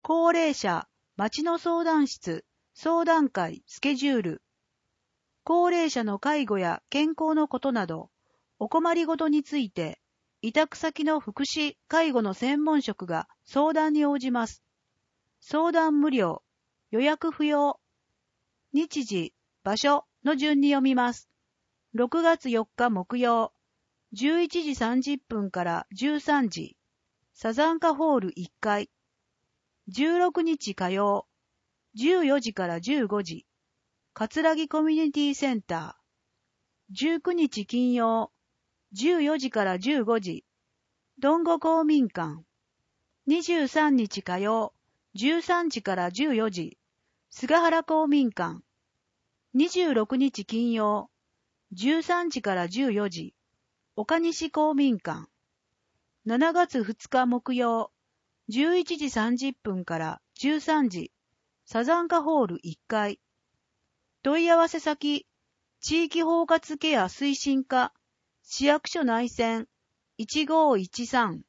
高齢者、町の相談室、相談会、スケジュール。高齢者の介護や健康のことなど、お困りごとについて、委託先の福祉・介護の専門職が相談に応じます。相談無料、予約不要。日時、場所の順に読みます。6月4日木曜、11時30分から13時、サザンカホール1階。16日火曜、14時から15時、葛城コミュニティセンター。19日金曜、14時から15時、ドンゴ公民館。23日火曜、13時から14時、菅原公民館。26日金曜、13時から14時、岡西公民館。7月2日木曜、11時30分から13時、サザンカホール1階。問い合わせ先、地域包括ケア推進課、市役所内線 1513